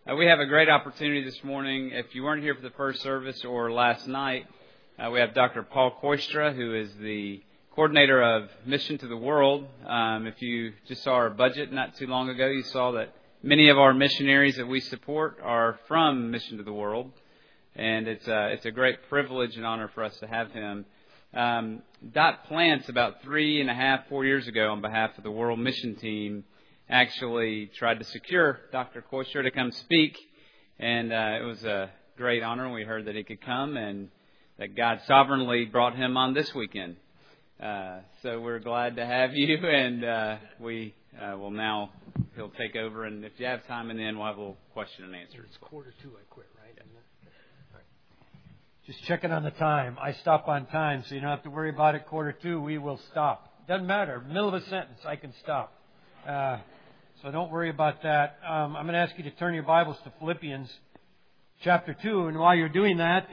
We have a great opportunity this morning. If you weren't here for the first service or last night, we have Dr. Paul Koistra, who is the coordinator of Mission to the World. If you just saw our budget not too long ago, you saw that many of our missionaries that we support are from Mission to the World. And it's a great privilege and honor for us to have him. Dot Plants, about 4 years ago, on behalf of the World Mission Team, actually tried to secure Dr. Koistra to come speak, and it was a great honor. We heard that he could come and that God sovereignly brought him on this weekend. So we're glad to have you, and we will now, he'll take over, and if you have time, and then we'll have a little question and answer. It's 1:45, I quit, right? Yeah. Just checking on the time. I stop on time, so you don't have to worry about it. 1:45, we will stop. Doesn't matter. Middle of a sentence, I can stop. So don't worry about that. I'm going to ask you to turn your Bibles to Philippians chapter 2. And while you're doing that,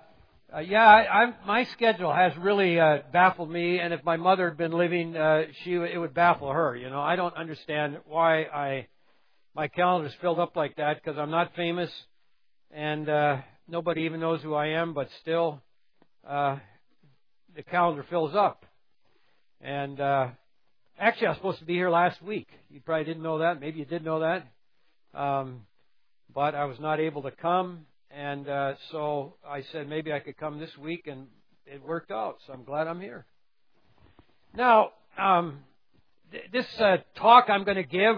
my schedule has really baffled me. And if my mother had been living, it would baffle her. You know, I don't understand why my calendar's filled up like that, because I'm not famous and nobody even knows who I am. But still, the calendar fills up. And actually, I was supposed to be here last week. You probably didn't know that. Maybe you did know that. But I was not able to come. And so I said maybe I could come this week, and it worked out. So I'm glad I'm here. Now, this talk I'm going to give,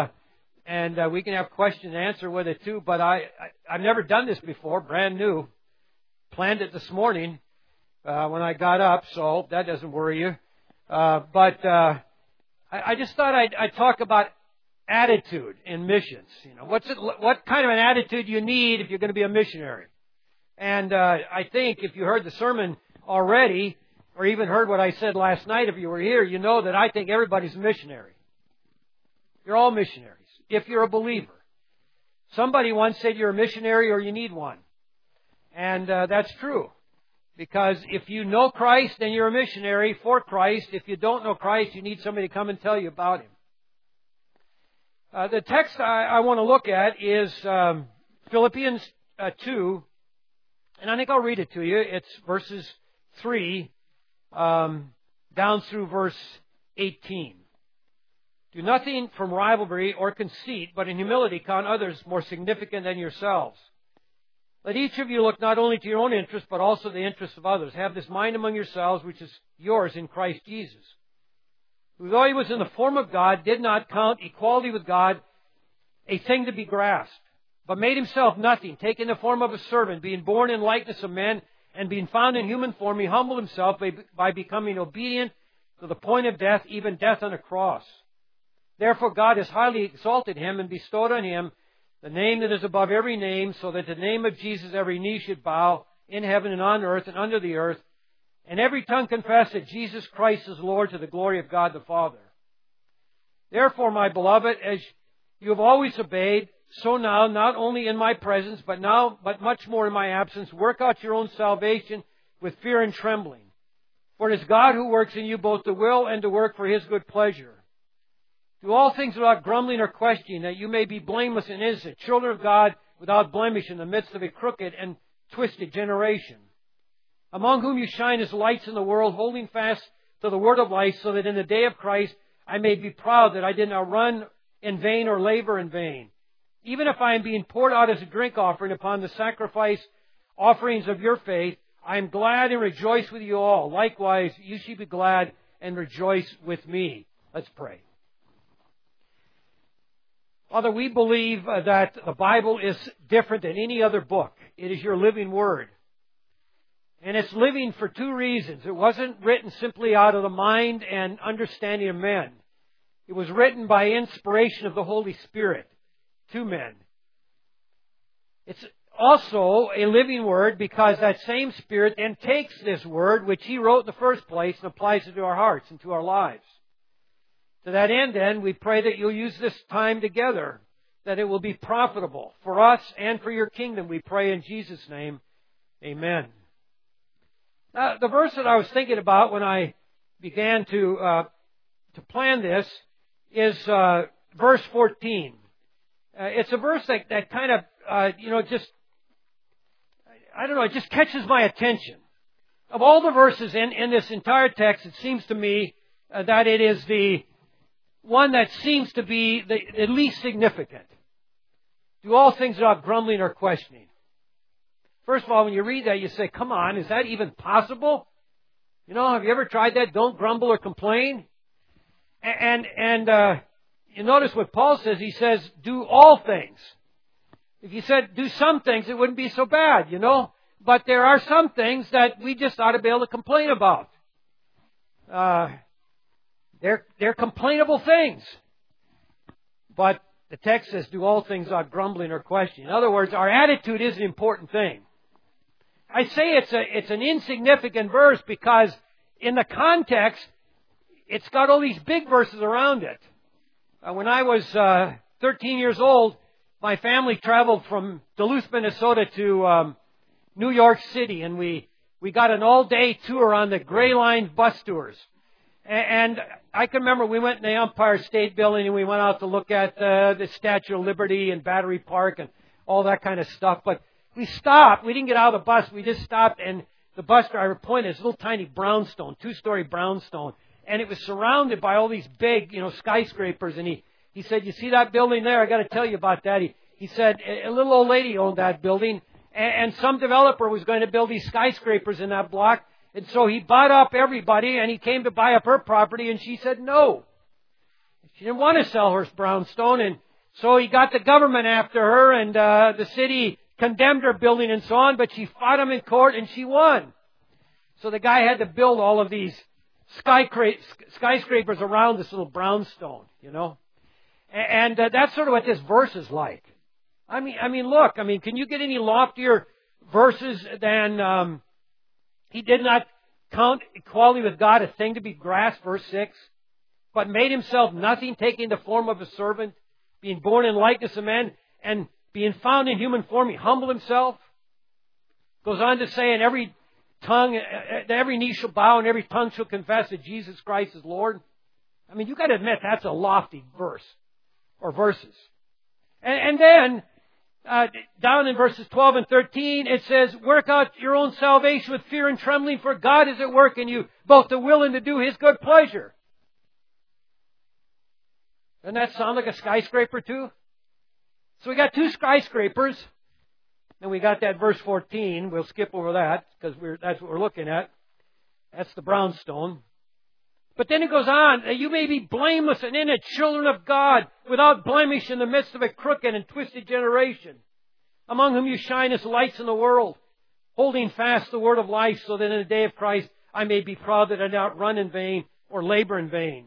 and we can have question and answer with it too, but I've never done this before, brand new. Planned it this morning when I got up, so that doesn't worry you. But I just thought I'd talk about attitude in missions. You know, what kind of an attitude you need if you're going to be a missionary? And I think if you heard the sermon already, or even heard what I said last night, if you were here, you know that I think everybody's a missionary. You're all missionaries if you're a believer. Somebody once said you're a missionary or you need one, and that's true. Because if you know Christ, then you're a missionary for Christ. If you don't know Christ, you need somebody to come and tell you about Him. The text I want to look at is Philippians 2, and I think I'll read it to you. It's verses 3 down through verse 18. Do nothing from rivalry or conceit, but in humility count others more significant than yourselves. Let each of you look not only to your own interest, but also the interests of others. Have this mind among yourselves, which is yours in Christ Jesus, who, though He was in the form of God, did not count equality with God a thing to be grasped, but made Himself nothing, taking the form of a servant, being born in likeness of men, and being found in human form, He humbled Himself by becoming obedient to the point of death, even death on a cross. Therefore God has highly exalted Him and bestowed on Him the name that is above every name, so that the name of Jesus every knee should bow in heaven and on earth and under the earth, and every tongue confess that Jesus Christ is Lord, to the glory of God the Father. Therefore, my beloved, as you have always obeyed, so now, not only in my presence, but much more in my absence, work out your own salvation with fear and trembling. For it is God who works in you both to will and to work for His good pleasure. Do all things without grumbling or questioning, that you may be blameless and innocent, children of God without blemish in the midst of a crooked and twisted generation, among whom you shine as lights in the world, holding fast to the word of life, so that in the day of Christ I may be proud that I did not run in vain or labor in vain. Even if I am being poured out as a drink offering upon the sacrifice offerings of your faith, I am glad and rejoice with you all. Likewise, you should be glad and rejoice with me. Let's pray. Father, we believe that the Bible is different than any other book. It is your living word. And it's living for two reasons. It wasn't written simply out of the mind and understanding of men. It was written by inspiration of the Holy Spirit to men. It's also a living word because that same Spirit then takes this word, which He wrote in the first place, and applies it to our hearts and to our lives. To that end, then, we pray that you'll use this time together, that it will be profitable for us and for your kingdom. We pray in Jesus' name. Amen. The verse that I was thinking about when I began to plan this is verse 14. It's a verse that kind of, it just catches my attention. Of all the verses in this entire text, it seems to me that it is the one that seems to be the least significant. Do all things without grumbling or questioning. First of all, when you read that, you say, come on, is that even possible? Have you ever tried that? Don't grumble or complain. And you notice what Paul says. He says, do all things. If you said do some things, it wouldn't be so bad, But there are some things that we just ought to be able to complain about. They're complainable things. But the text says, do all things without grumbling or questioning. In other words, our attitude is an important thing. I say it's an insignificant verse because in the context, it's got all these big verses around it. When I was 13 years old, my family traveled from Duluth, Minnesota to New York City, and we got an all-day tour on the Gray Line bus tours. And I can remember we went in the Empire State Building and we went out to look at the Statue of Liberty and Battery Park and all that kind of stuff. But we stopped. We didn't get out of the bus. We just stopped, and the bus driver pointed at this little tiny brownstone, 2-story brownstone. And it was surrounded by all these big, skyscrapers. And he said, you see that building there? I got to tell you about that. He said, a little old lady owned that building, and some developer was going to build these skyscrapers in that block. And so he bought up everybody, and he came to buy up her property, and she said no. She didn't want to sell her brownstone, and so he got the government after her, and the city condemned her building and so on, but she fought him in court, and she won. So the guy had to build all of these skyscrapers around this little brownstone, And that's sort of what this verse is like. I mean, look, can you get any loftier verses than... He did not count equality with God a thing to be grasped, verse 6, but made himself nothing, taking the form of a servant, being born in likeness of men, and being found in human form, he humbled himself. Goes on to say, and every knee shall bow and every tongue shall confess that Jesus Christ is Lord. You've got to admit that's a lofty verse, or verses. And then, down in verses 12 and 13, it says, work out your own salvation with fear and trembling, for God is at work in you, both to will and to do His good pleasure. Doesn't that sound like a skyscraper too? So we got 2 skyscrapers, and we got that verse 14. We'll skip over that, because that's what we're looking at. That's the brownstone. But then it goes on, that you may be blameless and innocent children of God, without blemish in the midst of a crooked and twisted generation, among whom you shine as lights in the world, holding fast the word of life, so that in the day of Christ I may be proud that I did not run in vain or labor in vain.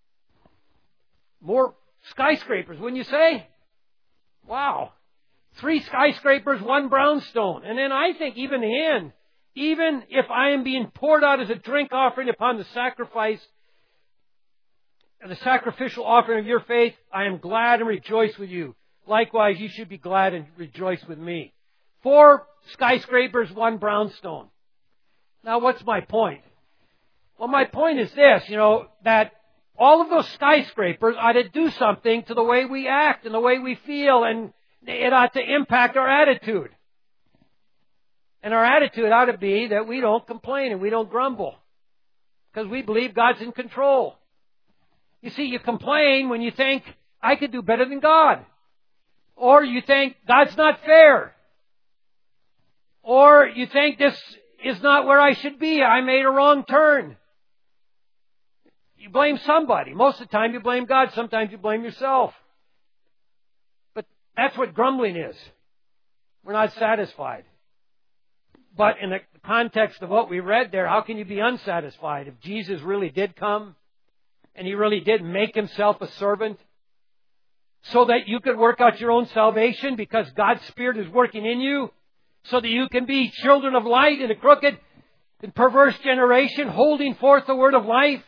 More skyscrapers, wouldn't you say? Wow. 3 skyscrapers, 1 brownstone. And then I think even the end, even if I am being poured out as a drink offering upon the sacrifice and the sacrificial offering of your faith, I am glad and rejoice with you. Likewise, you should be glad and rejoice with me. 4 skyscrapers, 1 brownstone. Now, what's my point? Well, my point is this, that all of those skyscrapers ought to do something to the way we act and the way we feel, and it ought to impact our attitude. And our attitude ought to be that we don't complain and we don't grumble, because we believe God's in control. You see, you complain when you think, I could do better than God. Or you think, God's not fair. Or you think, this is not where I should be. I made a wrong turn. You blame somebody. Most of the time you blame God. Sometimes you blame yourself. But that's what grumbling is. We're not satisfied. But in the context of what we read there, how can you be unsatisfied? If Jesus really did come, and He really did make Himself a servant, so that you could work out your own salvation, because God's Spirit is working in you, so that you can be children of light in a crooked and perverse generation, holding forth the word of life,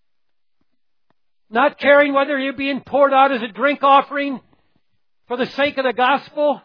not caring whether you're being poured out as a drink offering for the sake of the gospel.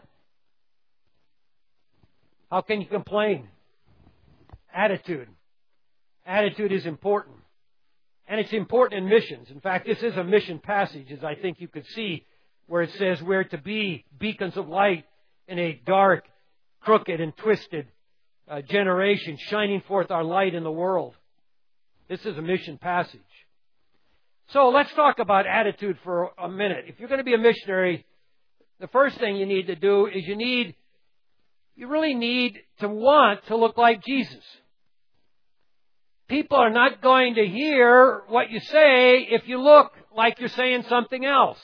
How can you complain? Attitude. Attitude is important. And it's important in missions. In fact, this is a mission passage, as I think you could see where it says we're to be beacons of light in a dark, crooked, and twisted generation, shining forth our light in the world. This is a mission passage. So let's talk about attitude for a minute. If you're going to be a missionary, the first thing you need to do is you really need to want to look like Jesus. People are not going to hear what you say if you look like you're saying something else.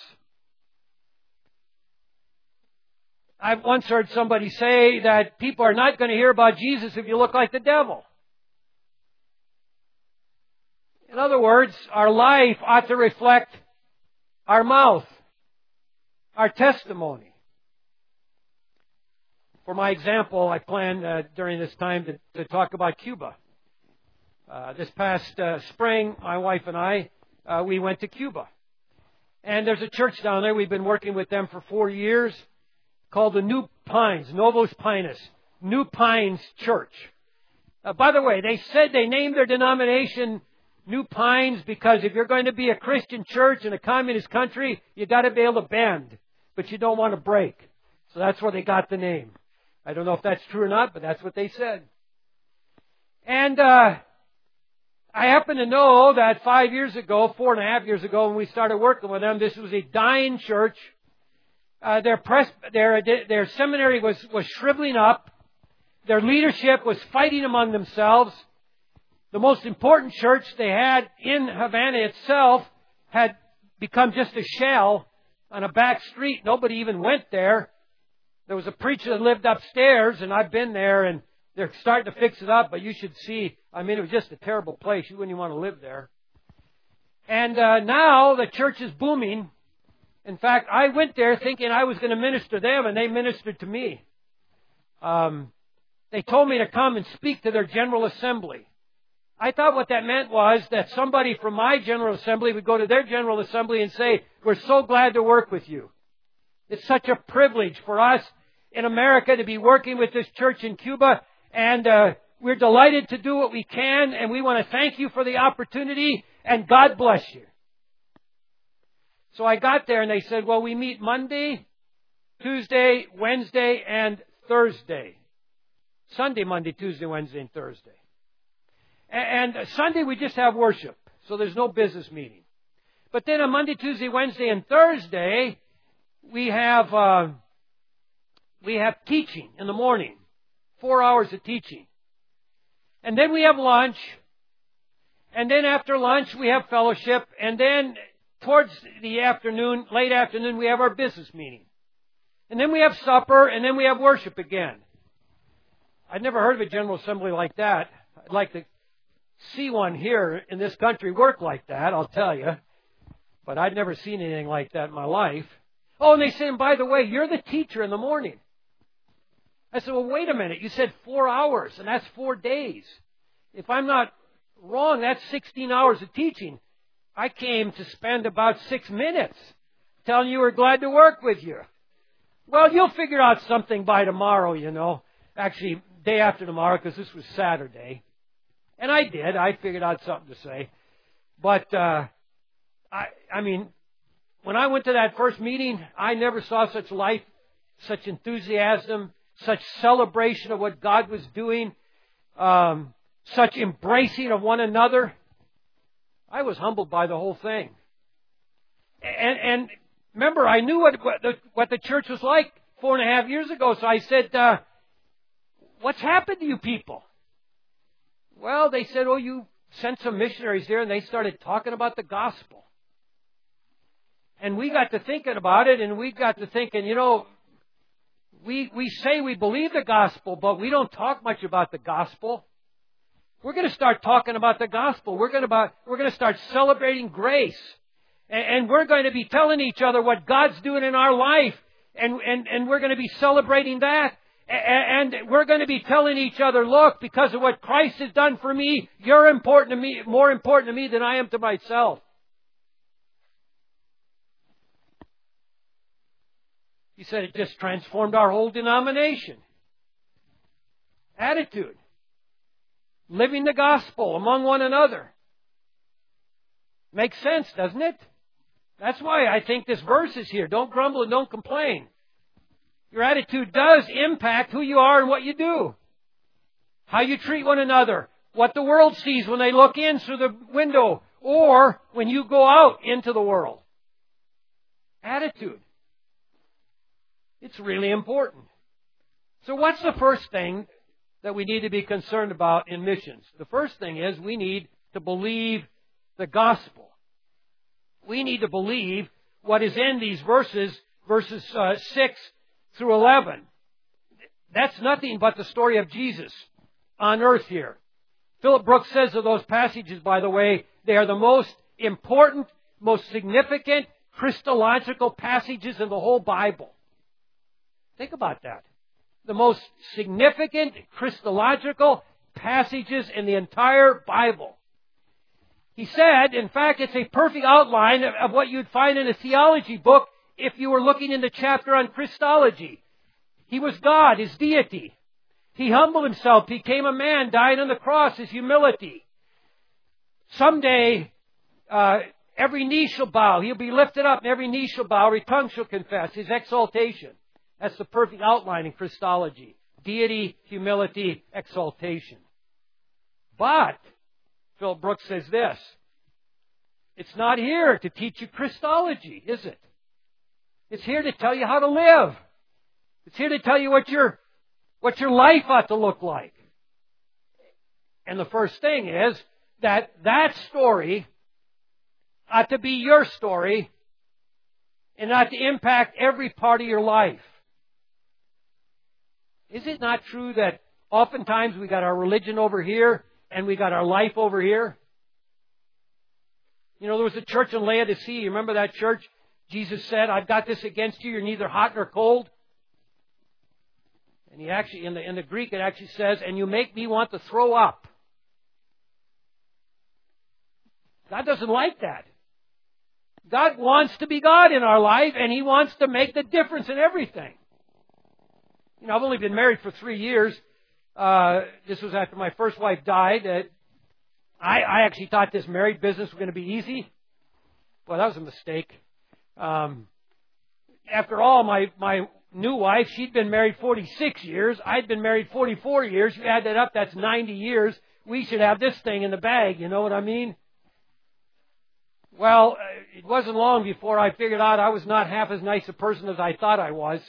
I've once heard somebody say that people are not going to hear about Jesus if you look like the devil. In other words, our life ought to reflect our mouth, our testimony. For my example, I plan during this time to talk about Cuba. This past spring, my wife and I, we went to Cuba. And there's a church down there. We've been working with them for 4 years called the New Pines, Novos Pinus, New Pines Church. By the way, they said they named their denomination New Pines because if you're going to be a Christian church in a communist country, you got to be able to bend, but you don't want to break. So that's where they got the name. I don't know if that's true or not, but that's what they said. And I happen to know that 5 years ago, 4.5 years ago, when we started working with them, this was a dying church. Their seminary was shriveling up. Their leadership was fighting among themselves. The most important church they had in Havana itself had become just a shell on a back street. Nobody even went there. There was a preacher that lived upstairs, and I've been there, and they're starting to fix it up, but you should see, it was just a terrible place. You wouldn't even want to live there. And now the church is booming. In fact, I went there thinking I was going to minister to them, and they ministered to me. They told me to come and speak to their General Assembly. I thought what that meant was that somebody from my General Assembly would go to their General Assembly and say, "We're so glad to work with you. It's such a privilege for us in America to be working with this church in Cuba, and we're delighted to do what we can, and we want to thank you for the opportunity, and God bless you." So I got there, and they said, "Well, we meet Monday, Tuesday, Wednesday, and Thursday. Sunday, Monday, Tuesday, Wednesday, and Thursday. And Sunday we just have worship, so there's no business meeting. But then on Monday, Tuesday, Wednesday, and Thursday, we have teaching in the morning, 4 hours of teaching. And then we have lunch, and then after lunch we have fellowship, and then towards the afternoon, late afternoon, we have our business meeting. And then we have supper, and then we have worship again." I'd never heard of a General Assembly like that. I'd like to see one here in this country work like that, I'll tell you. But I'd never seen anything like that in my life. Oh, and they said, "And by the way, you're the teacher in the morning." I said, "Well, wait a minute. You said 4 hours, and that's 4 days. If I'm not wrong, that's 16 hours of teaching. I came to spend about 6 minutes telling you we're glad to work with you." "Well, you'll figure out something by tomorrow, you know." Actually, day after tomorrow, because this was Saturday. And I did. I figured out something to say. But, when I went to that first meeting, I never saw such life, such enthusiasm, such celebration of what God was doing, such embracing of one another. I was humbled by the whole thing. And remember, I knew what the church was like 4.5 years ago. So I said, "What's happened to you people?" Well, they said, "Oh, you sent some missionaries here," and they started talking about the gospel. And we got to thinking about it, and we got to thinking, we say we believe the gospel, but we don't talk much about the gospel. We're going to start talking about the gospel. We're going to start celebrating grace. And we're going to be telling each other what God's doing in our life. And we're going to be celebrating that. And we're going to be telling each other, "Look, because of what Christ has done for me, you're important to me, more important to me than I am to myself." He said it just transformed our whole denomination. Attitude. Living the gospel among one another. Makes sense, doesn't it? That's why I think this verse is here. Don't grumble and don't complain. Your attitude does impact who you are and what you do. How you treat one another. What the world sees when they look in through the window. Or when you go out into the world. Attitude. It's really important. So what's the first thing that we need to be concerned about in missions? The first thing is we need to believe the gospel. We need to believe what is in these verses 6 through 11. That's nothing but the story of Jesus on earth here. Philip Brooks says of those passages, by the way, they are the most important, most significant Christological passages in the whole Bible. Think about that. The most significant Christological passages in the entire Bible. He said, in fact, it's a perfect outline of what you'd find in a theology book if you were looking in the chapter on Christology. He was God, His deity. He humbled Himself, became a man, died on the cross, His humility. Someday, every knee shall bow. He'll be lifted up, and every knee shall bow, every tongue shall confess. His exaltation. That's the perfect outline in Christology. Deity, humility, exaltation. But Philip Brooks says this, it's not here to teach you Christology, is it? It's here to tell you how to live. It's here to tell you what your life ought to look like. And the first thing is that story ought to be your story and ought to impact every part of your life. Is it not true that oftentimes we got our religion over here and we got our life over here? You know, there was a church in Laodicea. You remember that church? Jesus said, I've got this against you. You're neither hot nor cold. And he actually, in the Greek, it actually says, and you make me want to throw up. God doesn't like that. God wants to be God in our life, and He wants to make the difference in everything. You know, I've only been married for 3 years. This was after my first wife died. I actually thought this married business was going to be easy. Well, that was a mistake. After all, my new wife, she'd been married 46 years. I'd been married 44 years. You add that up, that's 90 years. We should have this thing in the bag, you know what I mean? Well, it wasn't long before I figured out I was not half as nice a person as I thought I was.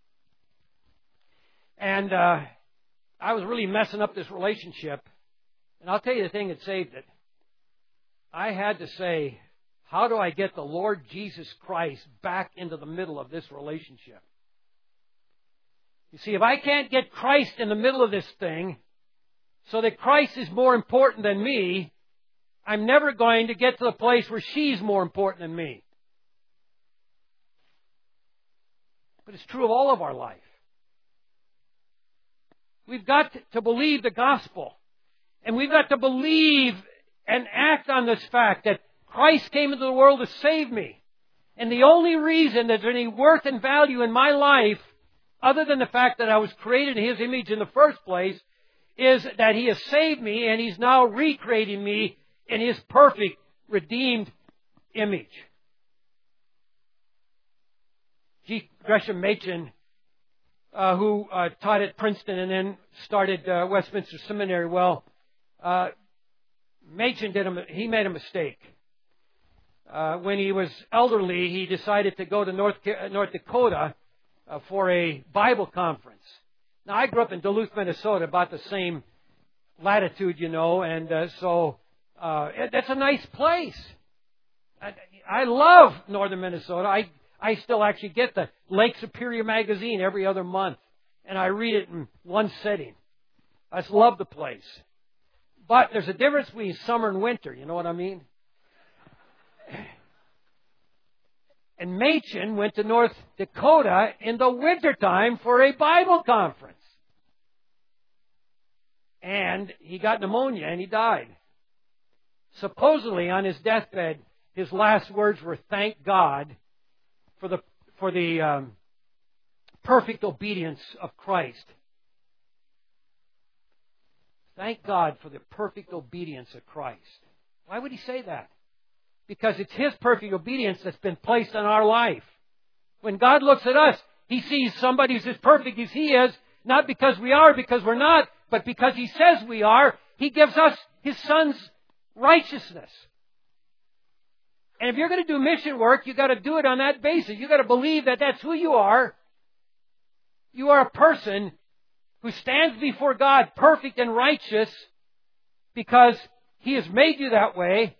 And I was really messing up this relationship. And I'll tell you the thing that saved it. I had to say, how do I get the Lord Jesus Christ back into the middle of this relationship? You see, if I can't get Christ in the middle of this thing, so that Christ is more important than me, I'm never going to get to the place where she's more important than me. But it's true of all of our life. We've got to believe the gospel. And we've got to believe and act on this fact that Christ came into the world to save me. And the only reason that there's any worth and value in my life, other than the fact that I was created in His image in the first place, is that He has saved me and He's now recreating me in His perfect, redeemed image. G. Gresham Machen, who taught at Princeton and then started Westminster Seminary, Machen he made a mistake. When he was elderly, he decided to go to North Dakota for a Bible conference. Now, I grew up in Duluth, Minnesota, about the same latitude, you know, and so that's a nice place. I love northern Minnesota. I still actually get the Lake Superior magazine every other month, and I read it in one sitting. I just love the place. But there's a difference between summer and winter, you know what I mean? And Machen went to North Dakota in the wintertime for a Bible conference. And he got pneumonia and he died. Supposedly on his deathbed, his last words were, "Thank God for the perfect obedience of Christ." Thank God for the perfect obedience of Christ. Why would he say that? because it's His perfect obedience that's been placed on our life. When God looks at us, He sees somebody who's as perfect as He is, not because we are, because we're not, but because He says we are. He gives us His Son's righteousness. And if you're going to do mission work, you've got to do it on that basis. You've got to believe that that's who you are. You are a person who stands before God perfect and righteous because He has made you that way.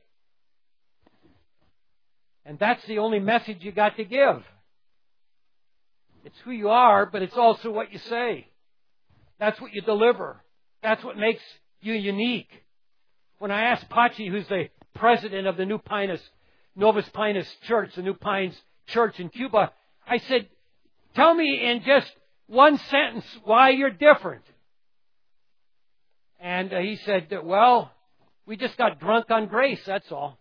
And that's the only message you got to give. It's who you are, but it's also what you say. That's what you deliver. That's what makes you unique. When I asked Pachi, who's the president of the Novus Pinus Church, the New Pines Church in Cuba, I said, tell me in just one sentence why you're different. And he said, well, we just got drunk on grace, that's all.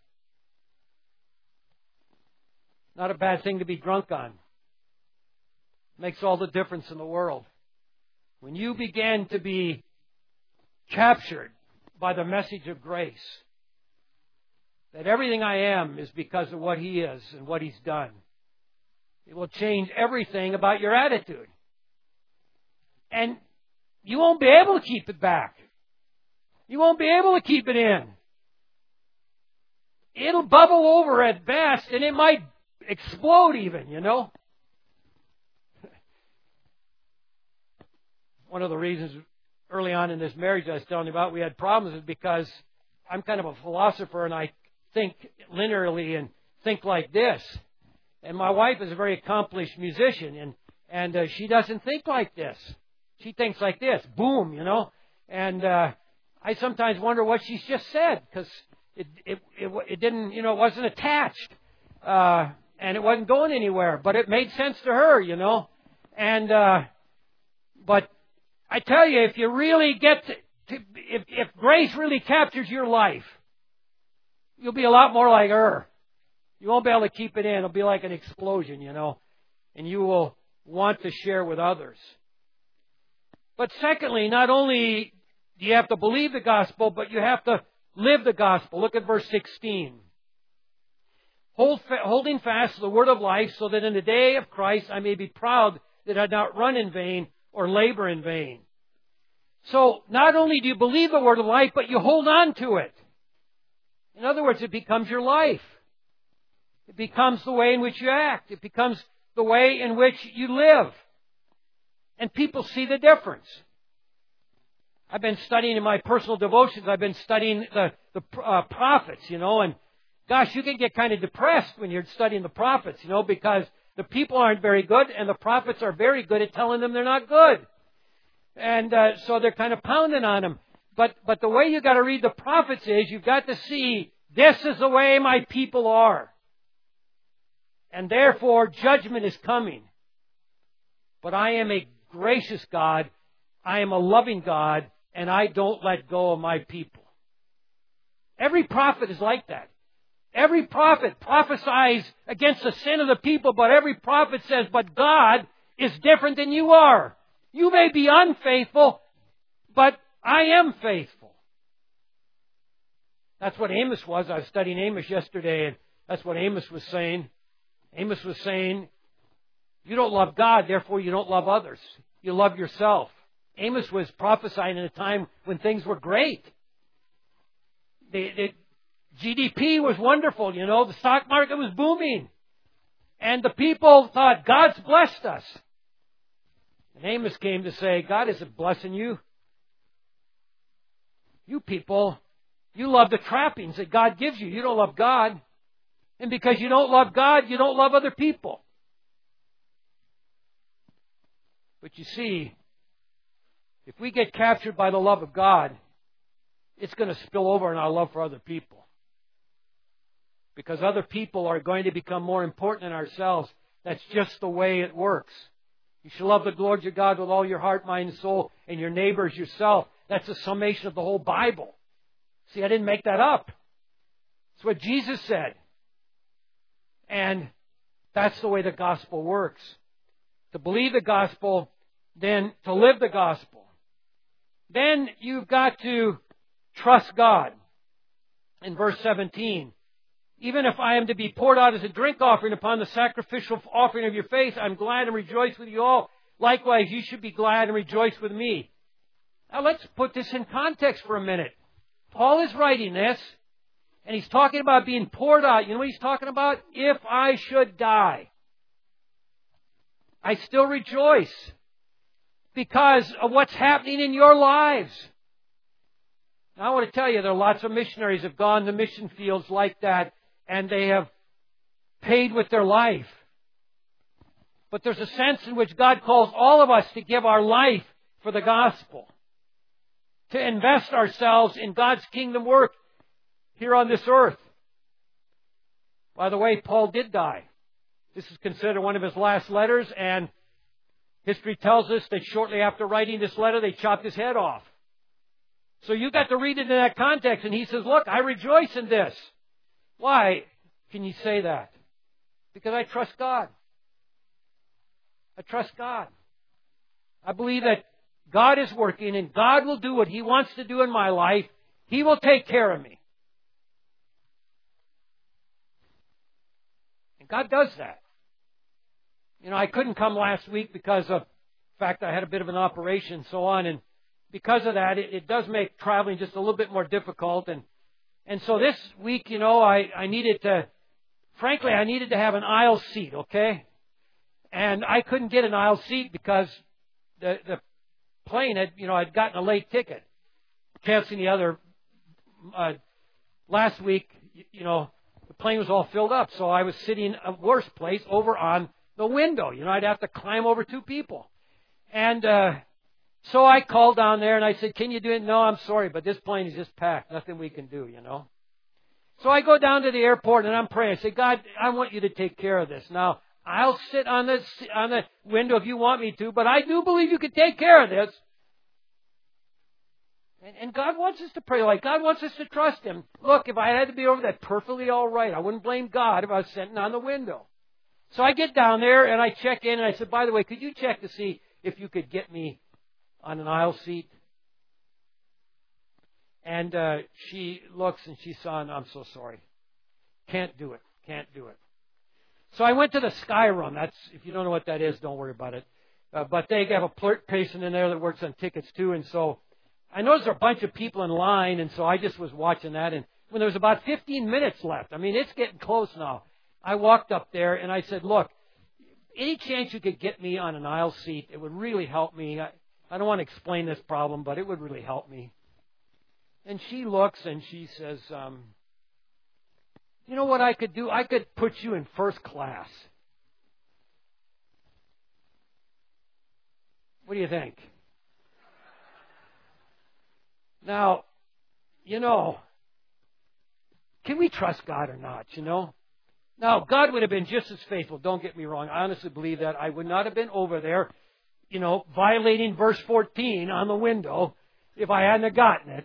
Not a bad thing to be drunk on. Makes all the difference in the world. When you begin to be captured by the message of grace, that everything I am is because of what He is and what He's done, it will change everything about your attitude. And you won't be able to keep it back. You won't be able to keep it in. It'll bubble over at best, and it might explode even, you know. One of the reasons early on in this marriage I was telling you about we had problems is because I'm kind of a philosopher and I think linearly and think like this. And my wife is a very accomplished musician and she doesn't think like this. She thinks like this, boom, you know. And I sometimes wonder what she's just said because it didn't, you know, it wasn't attached and it wasn't going anywhere, but it made sense to her, you know. And but I tell you, if you really get if grace really captures your life, you'll be a lot more like her. You won't be able to keep it in. It'll be like an explosion, you know, and you will want to share with others. But secondly, not only do you have to believe the gospel, but you have to live the gospel. Look at verse 16. Holding fast to the word of life, so that in the day of Christ I may be proud that I did not run in vain or labor in vain. So, not only do you believe the word of life, but you hold on to it. In other words, it becomes your life. It becomes the way in which you act. It becomes the way in which you live. And people see the difference. I've been studying in my personal devotions, I've been studying the prophets, you know, and gosh, you can get kind of depressed when you're studying the prophets, you know, because the people aren't very good and the prophets are very good at telling them they're not good. And so they're kind of pounding on them. But the way you got to read the prophets is you've got to see this is the way my people are. And therefore judgment is coming. But I am a gracious God. I am a loving God. And I don't let go of my people. Every prophet is like that. Every prophet prophesies against the sin of the people, but every prophet says, but God is different than you are. You may be unfaithful, but I am faithful. That's what Amos was. I was studying Amos yesterday, and that's what Amos was saying. Amos was saying, you don't love God, therefore you don't love others. You love yourself. Amos was prophesying in a time when things were great. The GDP was wonderful, you know. The stock market was booming. And the people thought, God's blessed us. And Amos came to say, God isn't blessing you. You people, you love the trappings that God gives you. You don't love God. And because you don't love God, you don't love other people. But you see, if we get captured by the love of God, it's going to spill over in our love for other people. Because other people are going to become more important than ourselves. That's just the way it works. You shall love the Lord your God with all your heart, mind, and soul, and your neighbor as yourself. That's a summation of the whole Bible. See, I didn't make that up. It's what Jesus said. And that's the way the gospel works. To believe the gospel, then to live the gospel. Then you've got to trust God. In verse 17, Even if I am to be poured out as a drink offering upon the sacrificial offering of your faith, I'm glad and rejoice with you all. Likewise, you should be glad and rejoice with me. Now let's put this in context for a minute. Paul is writing this, and he's talking about being poured out. You know what he's talking about? If I should die, I still rejoice because of what's happening in your lives. Now I want to tell you, there are lots of missionaries who have gone to mission fields like that, and they have paid with their life. But there's a sense in which God calls all of us to give our life for the gospel, to invest ourselves in God's kingdom work here on this earth. By the way, Paul did die. This is considered one of his last letters, and history tells us that shortly after writing this letter, they chopped his head off. So you got to read it in that context, and he says, look, I rejoice in this. Why can you say that? Because I trust God. I trust God. I believe that God is working, and God will do what He wants to do in my life. He will take care of me. And God does that. You know, I couldn't come last week because of the fact I had a bit of an operation and so on, and because of that, it does make traveling just a little bit more difficult. And so this week, you know, I needed to have an aisle seat, okay? And I couldn't get an aisle seat because the plane I'd gotten a late ticket. Canceling the other, last week, you know, the plane was all filled up. So I was sitting a worse place over on the window. You know, I'd have to climb over two people. And, so I called down there and I said, can you do it? No, I'm sorry, but this plane is just packed. Nothing we can do, you know. So I go down to the airport and I'm praying. I say, God, I want you to take care of this. Now, I'll sit on the window if you want me to, but I do believe you can take care of this. And God wants us to pray like God wants us to trust Him. Look, if I had to be over that, perfectly all right. I wouldn't blame God if I was sitting on the window. So I get down there and I check in and I said, by the way, could you check to see if you could get me on an aisle seat? And she looks and she saw, no, I'm so sorry. Can't do it. So I went to the Sky Room. That's, if you don't know what that is, don't worry about it. But they have a person in there that works on tickets too. And so I noticed there are a bunch of people in line. And so I just was watching that. And when there was about 15 minutes left, I mean, it's getting close now. I walked up there and I said, look, any chance you could get me on an aisle seat, it would really help me. I don't want to explain this problem, but it would really help me. And she looks and she says, you know what I could do? I could put you in first class. What do you think? Now, you know, can we trust God or not, you know? Now, God would have been just as faithful. Don't get me wrong. I honestly believe that. I would not have been over there, you know, violating verse 14 on the window if I hadn't have gotten it.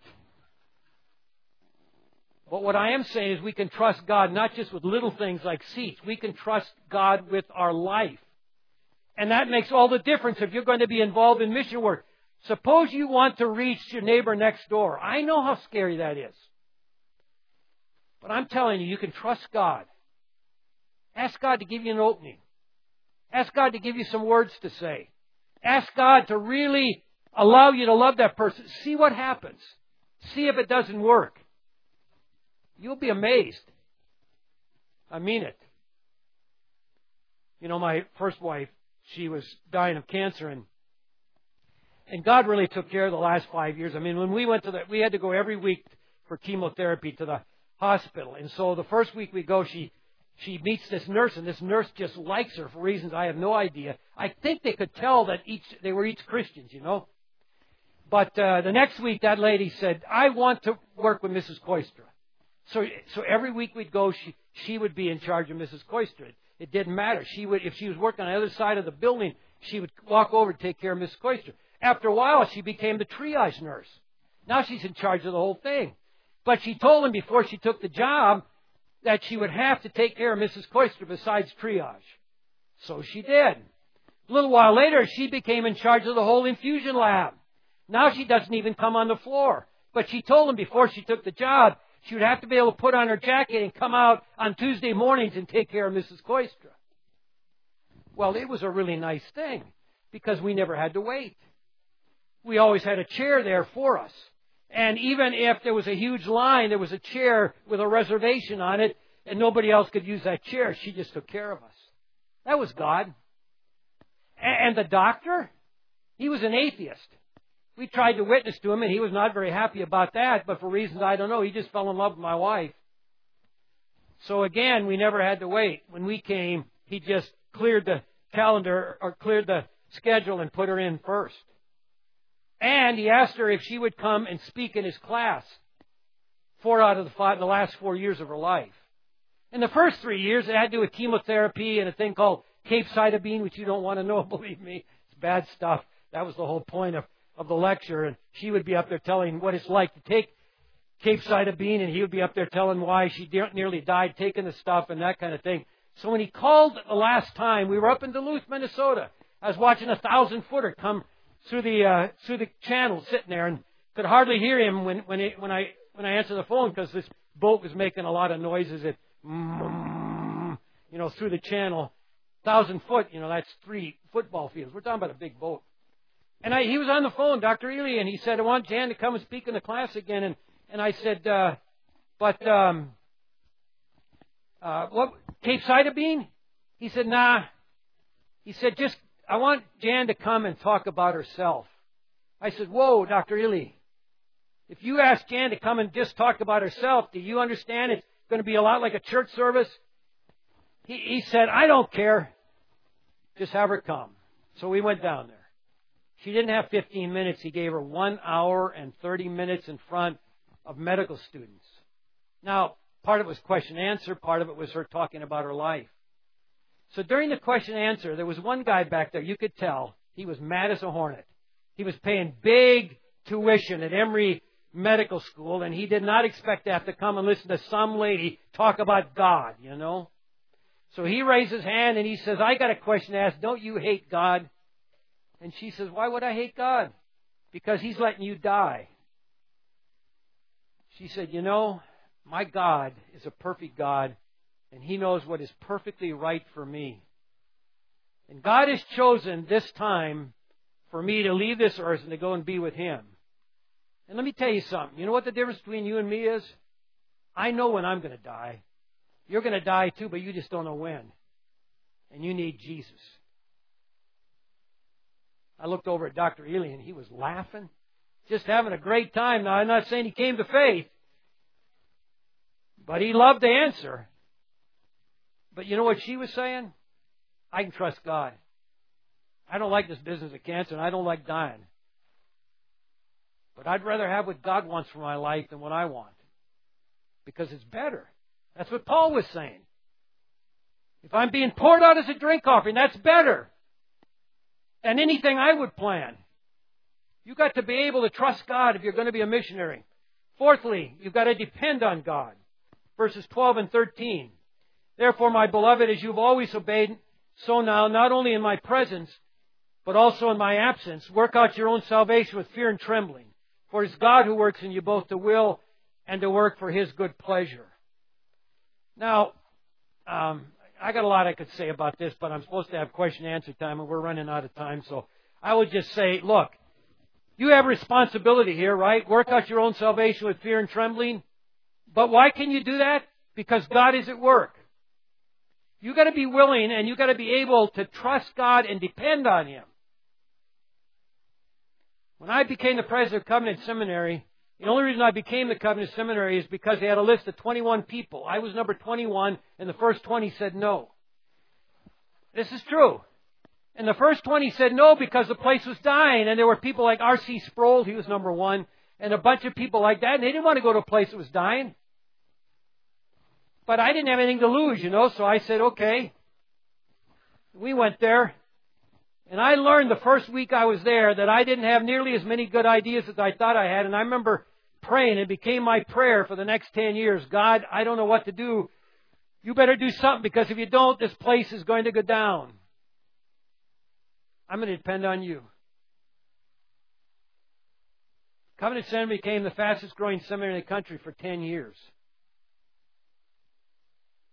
But what I am saying is we can trust God not just with little things like seats. We can trust God with our life. And that makes all the difference if you're going to be involved in mission work. Suppose you want to reach your neighbor next door. I know how scary that is. But I'm telling you, you can trust God. Ask God to give you an opening. Ask God to give you some words to say. Ask God to really allow you to love that person. See what happens. See if it doesn't work. You'll be amazed. I mean it. You know, my first wife, she was dying of cancer, and God really took care of the last 5 years. I mean, when we went we had to go every week for chemotherapy to the hospital. And so the first week we go, she meets this nurse, and this nurse just likes her for reasons I have no idea. I think they could tell that they were each Christians, you know. But the next week, that lady said, I want to work with Mrs. Koistra. So every week we'd go, she would be in charge of Mrs. Koistra. It didn't matter. If she was working on the other side of the building, she would walk over to take care of Mrs. Koistra. After a while, she became the triage nurse. Now she's in charge of the whole thing. But she told him before she took the job that she would have to take care of Mrs. Koistra besides triage. So she did. A little while later, she became in charge of the whole infusion lab. Now she doesn't even come on the floor. But she told him before she took the job she would have to be able to put on her jacket and come out on Tuesday mornings and take care of Mrs. Koistra. Well, it was a really nice thing because we never had to wait. We always had a chair there for us. And even if there was a huge line, there was a chair with a reservation on it, and nobody else could use that chair. She just took care of us. That was God. And the doctor, he was an atheist. We tried to witness to him, and he was not very happy about that, but for reasons I don't know, he just fell in love with my wife. So again, we never had to wait. When we came, he just cleared the calendar or cleared the schedule and put her in first. And he asked her if she would come and speak in his class 4 out of the last 4 years of her life. In the first 3 years, it had to do with chemotherapy and a thing called capecitabine, which you don't want to know, believe me. It's bad stuff. That was the whole point of the lecture. And she would be up there telling what it's like to take capecitabine, and he would be up there telling why she nearly died taking the stuff and that kind of thing. So when he called the last time, we were up in Duluth, Minnesota. I was watching a 1,000-footer come through the channel, sitting there, and could hardly hear him when I answered the phone because this boat was making a lot of noises. Through the channel, 1,000 foot. That's 3 football fields. We're talking about a big boat. And he was on the phone, Dr. Ely, and he said, "I want Jan to come and speak in the class again." And I said, what capecitabine? He said, "Nah." He said, I want Jan to come and talk about herself. I said, "Whoa, Dr. Ely. If you ask Jan to come and just talk about herself, do you understand it's going to be a lot like a church service?" He said, "I don't care. Just have her come." So we went down there. She didn't have 15 minutes. He gave her 1 hour and 30 minutes in front of medical students. Now, part of it was question and answer. Part of it was her talking about her life. So during the question and answer, there was one guy back there, you could tell, he was mad as a hornet. He was paying big tuition at Emory Medical School, and he did not expect to have to come and listen to some lady talk about God, So he raised his hand and he says, "I got a question to ask. Don't you hate God?" And she says, "Why would I hate God?" "Because He's letting you die." She said, "My God is a perfect God, and He knows what is perfectly right for me. And God has chosen this time for me to leave this earth and to go and be with Him. And let me tell you something. You know what the difference between you and me is? I know when I'm going to die. You're going to die too, but you just don't know when. And you need Jesus." I looked over at Dr. Ely, and he was laughing, just having a great time. Now, I'm not saying he came to faith, but he loved the answer. But you know what she was saying? I can trust God. I don't like this business of cancer, and I don't like dying. But I'd rather have what God wants for my life than what I want, because it's better. That's what Paul was saying. If I'm being poured out as a drink offering, that's better than anything I would plan. You've got to be able to trust God if you're going to be a missionary. Fourthly, you've got to depend on God. Verses 12 and 13. "Therefore, my beloved, as you've always obeyed, so now, not only in my presence, but also in my absence, work out your own salvation with fear and trembling. For it's God who works in you both to will and to work for His good pleasure." Now, I got a lot I could say about this, but I'm supposed to have question and answer time, and we're running out of time. So I would just say, look, you have responsibility here, right? Work out your own salvation with fear and trembling. But why can you do that? Because God is at work. You've got to be willing, and you've got to be able to trust God and depend on Him. When I became the president of Covenant Seminary, the only reason I became the Covenant Seminary is because they had a list of 21 people. I was number 21, and the first 20 said no. This is true. And the first 20 said no because the place was dying, and there were people like R.C. Sproul, he was number 1, and a bunch of people like that, and they didn't want to go to a place that was dying. But I didn't have anything to lose, so I said, okay. We went there. And I learned the first week I was there that I didn't have nearly as many good ideas as I thought I had. And I remember praying. It became my prayer for the next 10 years. God, I don't know what to do. You better do something, because if you don't, this place is going to go down. I'm going to depend on you. Covenant Seminary became the fastest growing seminary in the country for 10 years.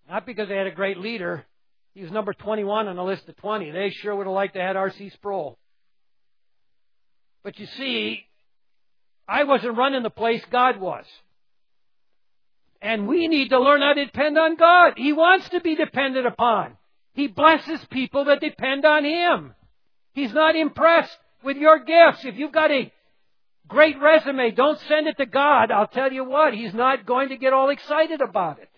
Not because they had a great leader. He was number 21 on the list of 20. They sure would have liked to have had R.C. Sproul. But you see, I wasn't running the place, God was. And we need to learn how to depend on God. He wants to be depended upon. He blesses people that depend on Him. He's not impressed with your gifts. If you've got a great resume, don't send it to God. I'll tell you what, He's not going to get all excited about it.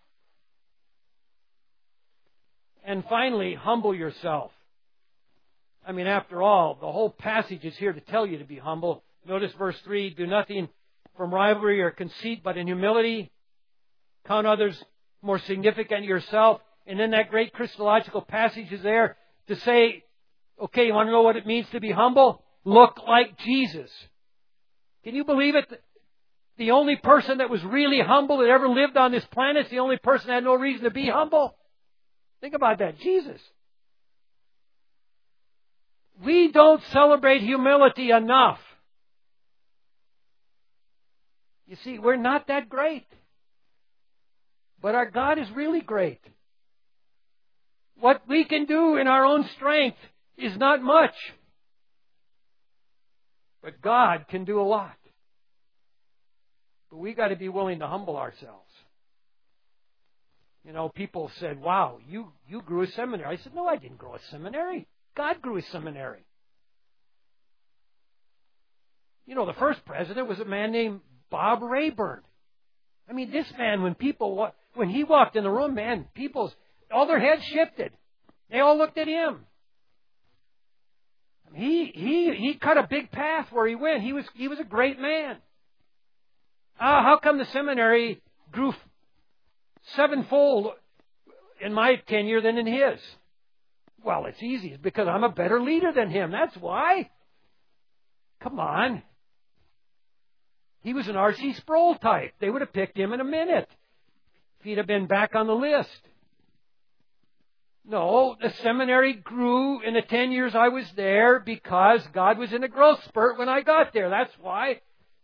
And finally, humble yourself. I mean, after all, the whole passage is here to tell you to be humble. Notice verse 3, do nothing from rivalry or conceit, but in humility, count others more significant than yourself. And then that great Christological passage is there to say, okay, you want to know what it means to be humble? Look like Jesus. Can you believe it? The only person that was really humble that ever lived on this planet is the only person that had no reason to be humble. Think about that. Jesus. We don't celebrate humility enough. You see, we're not that great. But our God is really great. What we can do in our own strength is not much. But God can do a lot. But we got to be willing to humble ourselves. You know, people said, wow, you grew a seminary. I said, no, I didn't grow a seminary. God grew a seminary. You know, the first president was a man named Bob Rayburn. I mean, this man, when he walked in the room, man, all their heads shifted. They all looked at him. He cut a big path where he went. He was a great man. How come the seminary grew sevenfold in my tenure than in his? Well, it's easy. It's because I'm a better leader than him. That's why. Come on. He was an R.C. Sproul type. They would have picked him in a minute if he'd have been back on the list. No, the seminary grew in the 10 years I was there because God was in a growth spurt when I got there. That's why.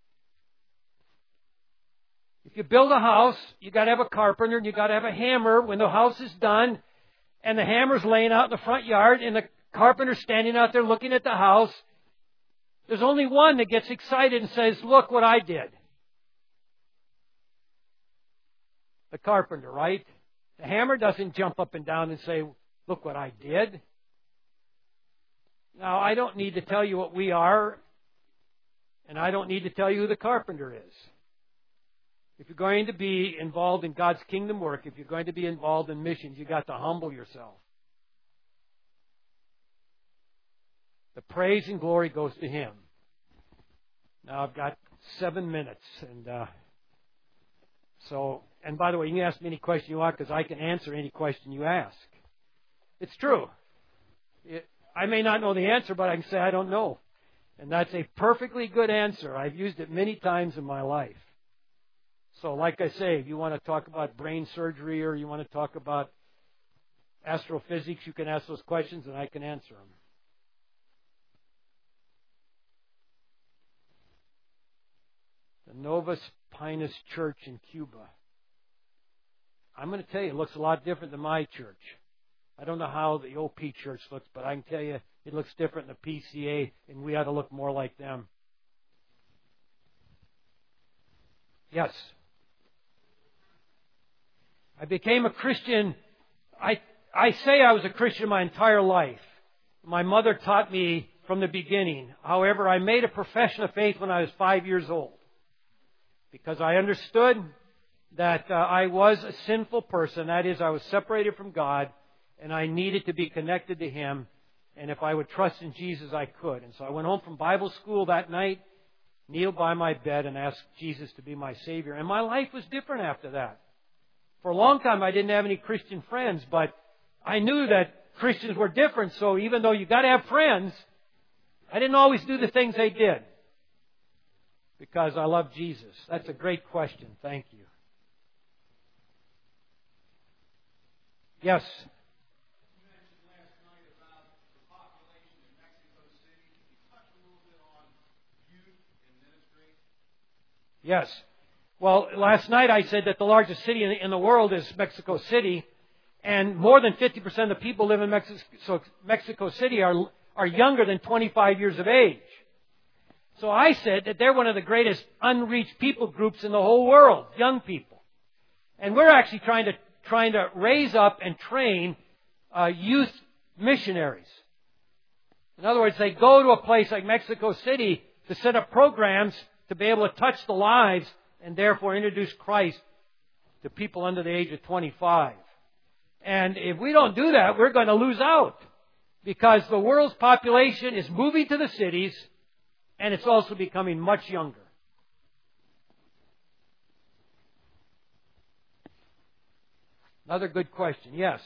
If you build a house, you got to have a carpenter and you got to have a hammer when the house is done, and the hammer's laying out in the front yard and the carpenter's standing out there looking at the house. There's only one that gets excited and says, look what I did. The carpenter, right? The hammer doesn't jump up and down and say, look what I did. Now, I don't need to tell you what we are, and I don't need to tell you who the carpenter is. If you're going to be involved in God's kingdom work, if you're going to be involved in missions, you've got to humble yourself. The praise and glory goes to Him. Now, I've got 7 minutes. And by the way, you can ask me any question you want because I can answer any question you ask. It's true. I may not know the answer, but I can say I don't know. And that's a perfectly good answer. I've used it many times in my life. So like I say, if you want to talk about brain surgery or you want to talk about astrophysics, you can ask those questions and I can answer them. The Novus Pinus Church in Cuba. I'm going to tell you, it looks a lot different than my church. I don't know how the OP church looks, but I can tell you it looks different than the PCA, and we ought to look more like them. Yes. I became a Christian. I say I was a Christian my entire life. My mother taught me from the beginning. However, I made a profession of faith when I was 5 years old because I understood that I was a sinful person. That is, I was separated from God, and I needed to be connected to Him. And if I would trust in Jesus, I could. And so I went home from Bible school that night, kneeled by my bed, and asked Jesus to be my Savior. And my life was different after that. For a long time, I didn't have any Christian friends, but I knew that Christians were different. So even though you got to have friends, I didn't always do the things they did because I love Jesus. That's a great question. Thank you. Yes. You mentioned last night about the population in Mexico City. Can you touch a little bit on youth and ministry? Yes. Well, last night I said that the largest city in the world is Mexico City, and more than 50% of the people live in Mexico City are younger than 25 years of age. So I said that they're one of the greatest unreached people groups in the whole world, young people. And we're actually trying to raise up and train youth missionaries. In other words, they go to a place like Mexico City to set up programs to be able to touch the lives and therefore introduce Christ to people under the age of 25. And if we don't do that, we're going to lose out, because the world's population is moving to the cities, and it's also becoming much younger. Another good question. Yes?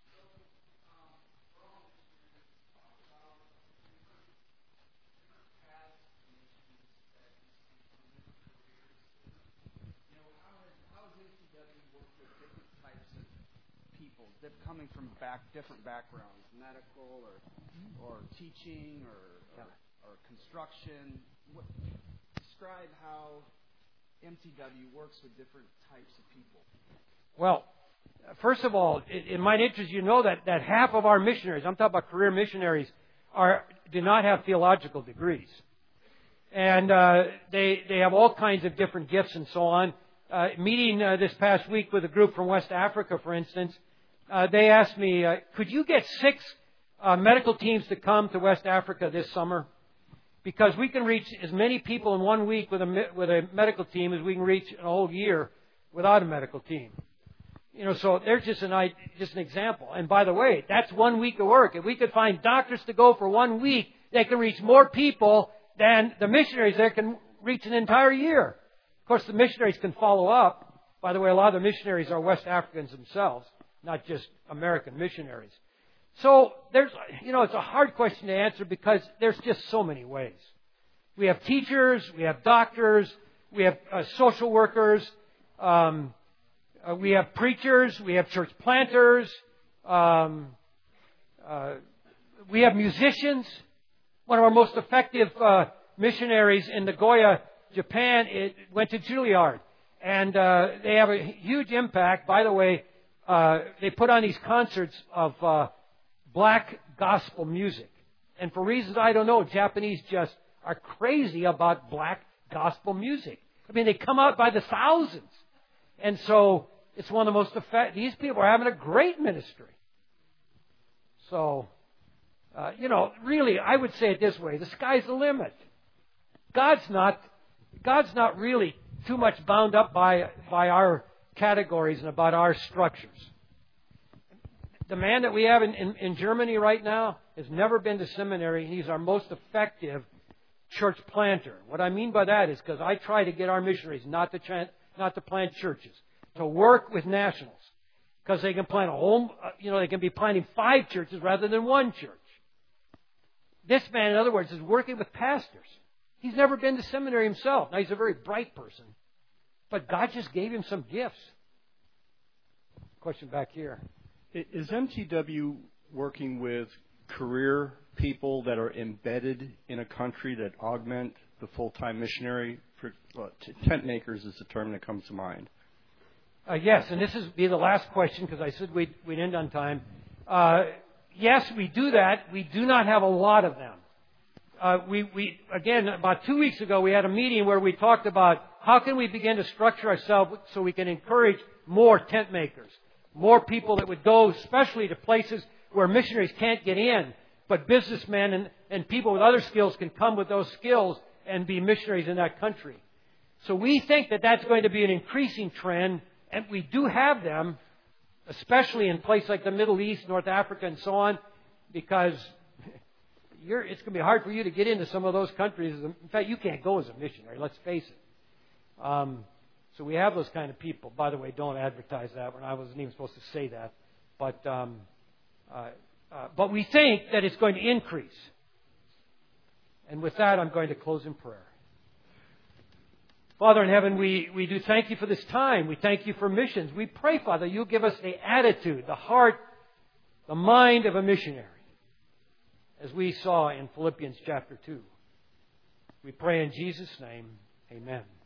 They're coming from different backgrounds, medical or teaching or construction. Describe how MTW works with different types of people. Well, first of all, it might interest you to know that half of our missionaries, I'm talking about career missionaries, do not have theological degrees. And they have all kinds of different gifts and so on. Meeting this past week with a group from West Africa, for instance, they asked me, could you get 6 medical teams to come to West Africa this summer? Because we can reach as many people in 1 week with a medical team as we can reach a whole year without a medical team. So there's just an example. And by the way, that's 1 week of work. If we could find doctors to go for 1 week, they can reach more people than the missionaries there can reach an entire year. Of course, the missionaries can follow up. By the way, a lot of the missionaries are West Africans themselves, not just American missionaries. So it's a hard question to answer because there's just so many ways. We have teachers, we have doctors, we have social workers, we have preachers, we have church planters, we have musicians. One of our most effective missionaries in Nagoya, Japan, went to Juilliard, and they have a huge impact. By the way, they put on these concerts of black gospel music. And for reasons I don't know, Japanese just are crazy about black gospel music. I mean, they come out by the thousands. And so it's one of the most effective. These people are having a great ministry. So, really, I would say it this way. The sky's the limit. God's not really too much bound up by our categories and about our structures. The man that we have in Germany right now has never been to seminary. He's our most effective church planter. What I mean by that is because I try to get our missionaries not to plant churches, to work with nationals, because they can plant they can be planting 5 churches rather than 1 church. This man, in other words, is working with pastors. He's never been to seminary himself. Now, he's a very bright person, but God just gave him some gifts. Question back here. Is MTW working with career people that are embedded in a country that augment the full-time missionary? Tent makers is the term that comes to mind. Yes, and this will be the last question because I said we'd end on time. Yes, we do that. We do not have a lot of them. Again, about 2 weeks ago, we had a meeting where we talked about how can we begin to structure ourselves so we can encourage more tent makers, more people that would go especially to places where missionaries can't get in, but businessmen and people with other skills can come with those skills and be missionaries in that country. So we think that that's going to be an increasing trend, and we do have them, especially in places like the Middle East, North Africa, and so on, because it's going to be hard for you to get into some of those countries. In fact, you can't go as a missionary, let's face it. So we have those kind of people. By the way, don't advertise that when I wasn't even supposed to say that. But we think that it's going to increase. And with that, I'm going to close in prayer. Father in heaven, we do thank you for this time. We thank you for missions. We pray, Father, you'll give us the attitude, the heart, the mind of a missionary, as we saw in Philippians chapter 2. We pray in Jesus' name, amen.